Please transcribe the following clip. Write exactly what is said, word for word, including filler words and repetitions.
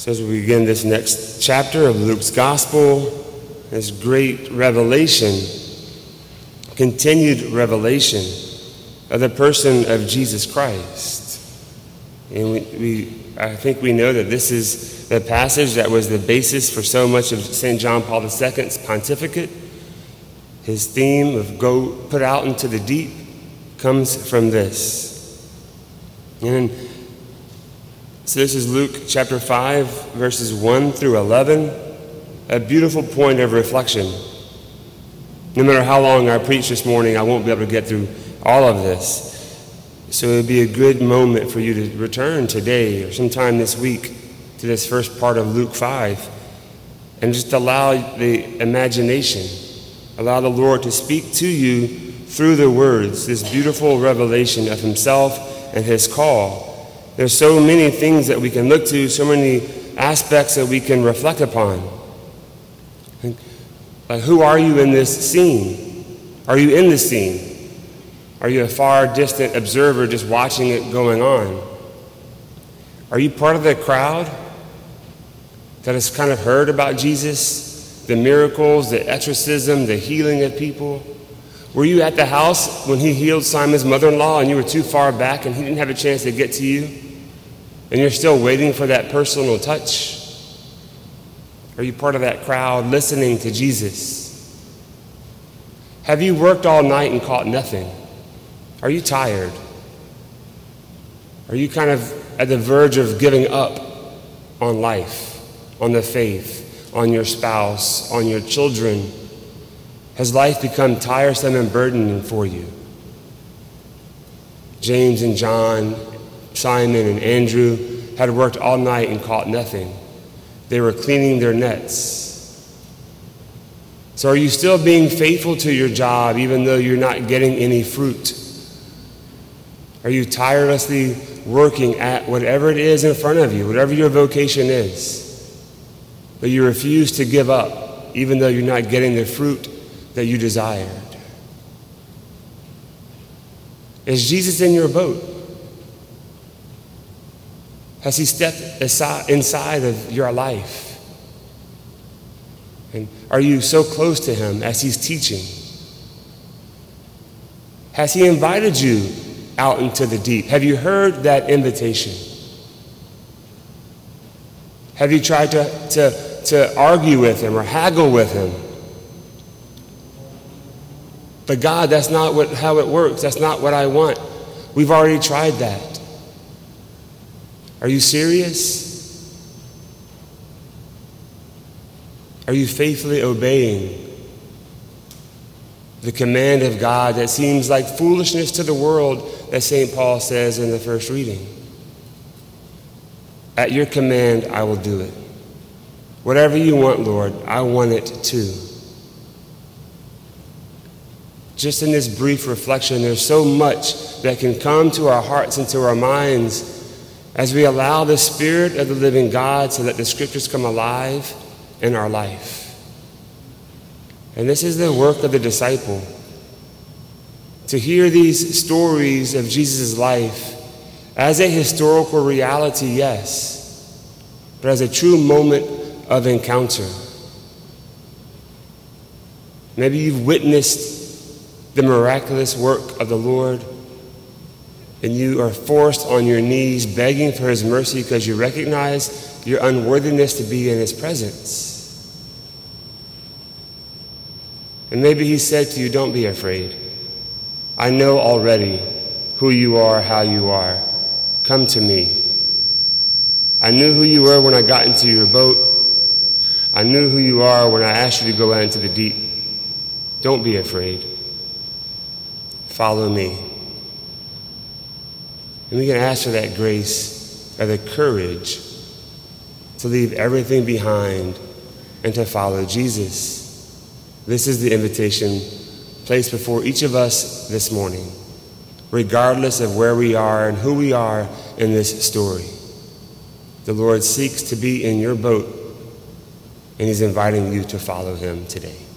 So as we begin this next chapter of Luke's Gospel, this great revelation, continued revelation of the person of Jesus Christ. And we, we, I think we know that this is the passage that was the basis for so much of Saint John Paul the Second's pontificate. His theme of go put out into the deep comes from this. And so this is Luke chapter five, verses one through eleven, a beautiful point of reflection. No matter how long I preach this morning, I won't be able to get through all of this. So it would be a good moment for you to return today or sometime this week to this first part of Luke five and just allow the imagination, allow the Lord to speak to you through the words, this beautiful revelation of himself and his call. There's so many things that we can look to, so many aspects that we can reflect upon. Like, who are you in this scene? Are you in the scene? Are you a far distant observer just watching it going on? Are you part of the crowd that has kind of heard about Jesus, the miracles, the exorcism, the healing of people? Were you at the house when he healed Simon's mother-in-law and you were too far back and he didn't have a chance to get to you? And you're still waiting for that personal touch? Are you part of that crowd listening to Jesus? Have you worked all night and caught nothing? Are you tired? Are you kind of at the verge of giving up on life, on the faith, on your spouse, on your children? Has life become tiresome and burdening for you? James and John, Simon and Andrew had worked all night and caught nothing. They were cleaning their nets. So are you still being faithful to your job even though you're not getting any fruit? Are you tirelessly working at whatever it is in front of you, whatever your vocation is, but you refuse to give up even though you're not getting the fruit that you desired? Is Jesus in your boat? Has he stepped aside, inside of your life? And are you so close to him as he's teaching? Has he invited you out into the deep? Have you heard that invitation? Have you tried to, to, to argue with him or haggle with him? But God, that's not what, how it works. That's not what I want. We've already tried that. Are you serious? Are you faithfully obeying the command of God that seems like foolishness to the world that Saint Paul says in the first reading? At your command, I will do it. Whatever you want, Lord, I want it too. Just in this brief reflection, there's so much that can come to our hearts and to our minds as we allow the Spirit of the living God to let the Scriptures come alive in our life. And this is the work of the disciple. To hear these stories of Jesus' life as a historical reality, yes, but as a true moment of encounter. Maybe you've witnessed the miraculous work of the Lord, and you are forced on your knees begging for his mercy because you recognize your unworthiness to be in his presence. And maybe he said to you, don't be afraid. I know already who you are, how you are. Come to me. I knew who you were when I got into your boat. I knew who you are when I asked you to go out into the deep. Don't be afraid. Follow me. And we can ask for that grace or the courage to leave everything behind and to follow Jesus. This is the invitation placed before each of us this morning, regardless of where we are and who we are in this story. The Lord seeks to be in your boat, and he's inviting you to follow him today.